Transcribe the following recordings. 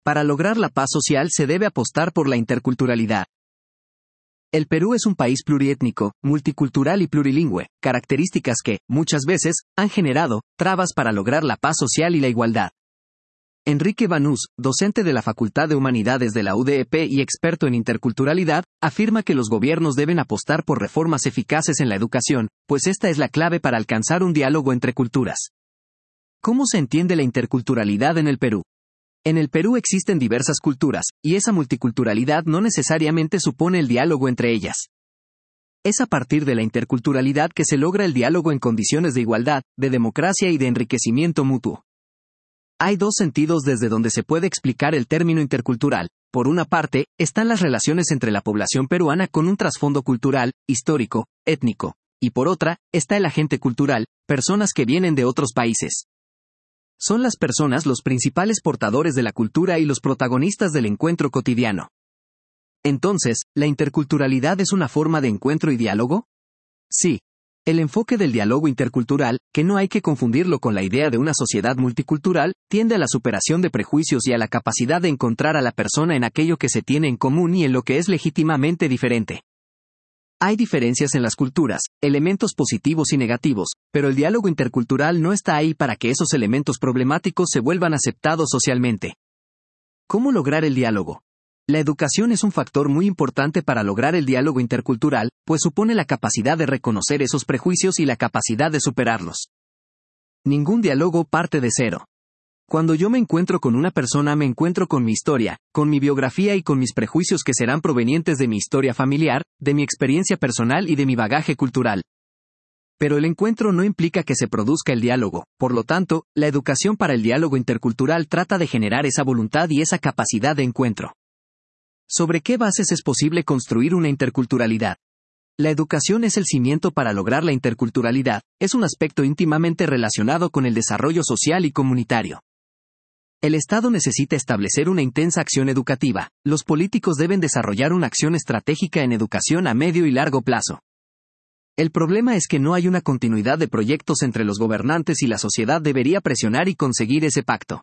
Para lograr la paz social se debe apostar por la interculturalidad. El Perú es un país pluriétnico, multicultural y plurilingüe, características que, muchas veces, han generado trabas para lograr la paz social y la igualdad. Enrique Banús, docente de la Facultad de Humanidades de la UDEP y experto en interculturalidad, afirma que los gobiernos deben apostar por reformas eficaces en la educación, pues esta es la clave para alcanzar un diálogo entre culturas. ¿Cómo se entiende la interculturalidad en el Perú? En el Perú existen diversas culturas, y esa multiculturalidad no necesariamente supone el diálogo entre ellas. Es a partir de la interculturalidad que se logra el diálogo en condiciones de igualdad, de democracia y de enriquecimiento mutuo. Hay dos sentidos desde donde se puede explicar el término intercultural. Por una parte, están las relaciones entre la población peruana con un trasfondo cultural, histórico, étnico, y por otra, está el agente cultural, personas que vienen de otros países. Son las personas los principales portadores de la cultura y los protagonistas del encuentro cotidiano. Entonces, ¿la interculturalidad es una forma de encuentro y diálogo? Sí. El enfoque del diálogo intercultural, que no hay que confundirlo con la idea de una sociedad multicultural, tiende a la superación de prejuicios y a la capacidad de encontrar a la persona en aquello que se tiene en común y en lo que es legítimamente diferente. Hay diferencias en las culturas, elementos positivos y negativos, pero el diálogo intercultural no está ahí para que esos elementos problemáticos se vuelvan aceptados socialmente. ¿Cómo lograr el diálogo? La educación es un factor muy importante para lograr el diálogo intercultural, pues supone la capacidad de reconocer esos prejuicios y la capacidad de superarlos. Ningún diálogo parte de cero. Cuando yo me encuentro con una persona me encuentro con mi historia, con mi biografía y con mis prejuicios que serán provenientes de mi historia familiar, de mi experiencia personal y de mi bagaje cultural. Pero el encuentro no implica que se produzca el diálogo, por lo tanto, la educación para el diálogo intercultural trata de generar esa voluntad y esa capacidad de encuentro. ¿Sobre qué bases es posible construir una interculturalidad? La educación es el cimiento para lograr la interculturalidad, es un aspecto íntimamente relacionado con el desarrollo social y comunitario. El Estado necesita establecer una intensa acción educativa, los políticos deben desarrollar una acción estratégica en educación a medio y largo plazo. El problema es que no hay una continuidad de proyectos entre los gobernantes y la sociedad debería presionar y conseguir ese pacto.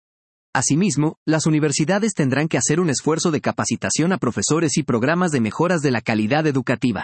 Asimismo, las universidades tendrán que hacer un esfuerzo de capacitación a profesores y programas de mejoras de la calidad educativa.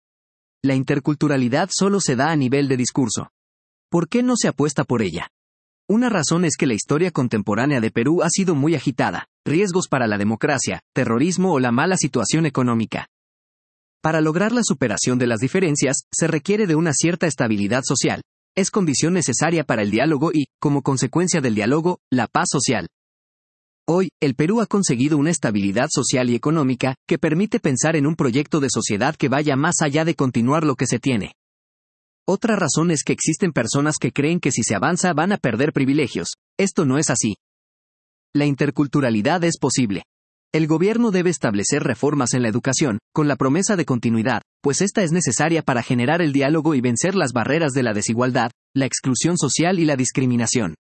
La interculturalidad solo se da a nivel de discurso. ¿Por qué no se apuesta por ella? Una razón es que la historia contemporánea de Perú ha sido muy agitada, riesgos para la democracia, terrorismo o la mala situación económica. Para lograr la superación de las diferencias, se requiere de una cierta estabilidad social. Es condición necesaria para el diálogo y, como consecuencia del diálogo, la paz social. Hoy, el Perú ha conseguido una estabilidad social y económica que permite pensar en un proyecto de sociedad que vaya más allá de continuar lo que se tiene. Otra razón es que existen personas que creen que si se avanza van a perder privilegios. Esto no es así. La interculturalidad es posible. El gobierno debe establecer reformas en la educación, con la promesa de continuidad, pues esta es necesaria para generar el diálogo y vencer las barreras de la desigualdad, la exclusión social y la discriminación.